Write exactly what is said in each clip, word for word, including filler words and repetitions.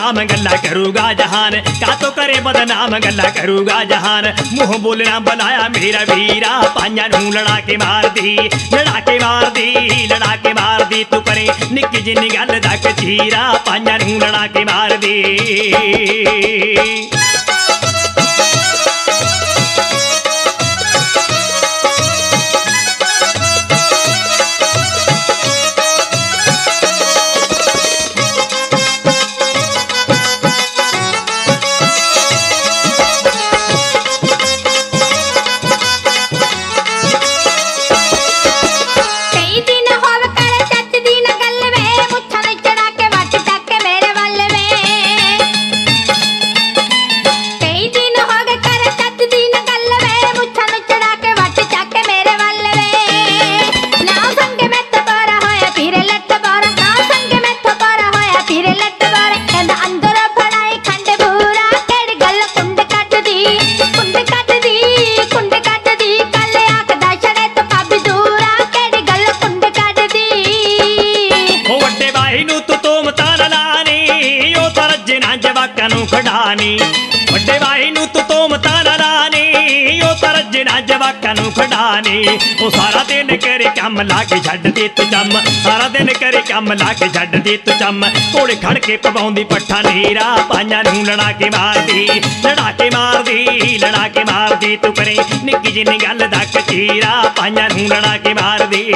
बदनाम गल्ला करूगा जहान, का तो करे बदनाम गल्ला करूगा जहान। मुंह बोलना बनाया मेरा वीरा, पांजा नू लड़ा के मार दी, लड़ा के मार दी, लड़ा के मार दी। तू करे निक्की जिन्नी गल दा कचीरा, पांजा नू लड़ा के मार दी। खड़ानी बड़े भाई नू तू तो मता लानी, ओ तरजना जवाकां नू खड़ानी। ओ सारा दिन करे कम ला के छड्ड दी तू चम, सारा दिन करे कम ला के छड्ड दी तू चम। कोल खड़ के पवाउंदी पट्ठा नीरा, पांजा नू लड़ा के मार दी, लड़ा के मार दी, लड़ा के मार दी। तू करे निक्की जिन्नी गल दा कचीरा, पांजा नू लड़ा के मार दी।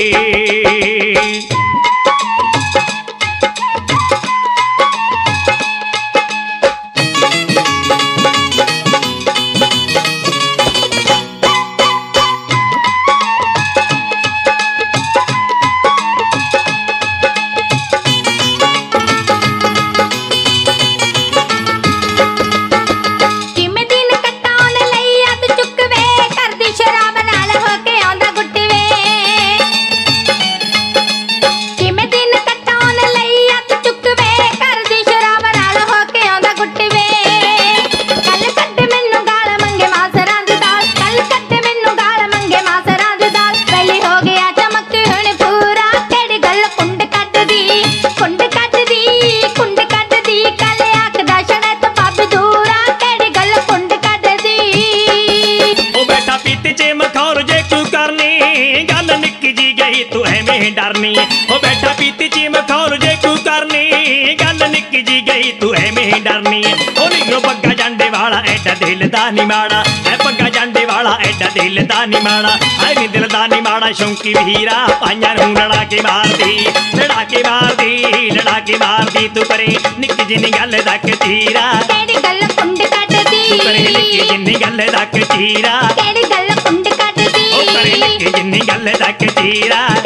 डरनी ओ बैठा पीती ची मखौर जे तू करनी, गल निक्की जी गई तू एवें डरनी। ओ नीरो पग्गा जांडे वाला एडा दिल दा नी माड़ा, ऐ पग्गा जांडे वाला एडा दिल दा नी माड़ा। ऐ नी दिल दा नी माड़ा शौंकी वीरा, पांजा नू लड़ा के मार दी, लड़ा के मार दी, लड़ा के मार दी। तू करे निक्की जिन्नी गल दा कचीरा, केड़ी गल कुंड कट दी। तू करे निक्की जिन्नी गल दा कचीरा, केड़ी गल कुंड कट दी। ओ करे निक्की जिन्नी गल दा कचीरा।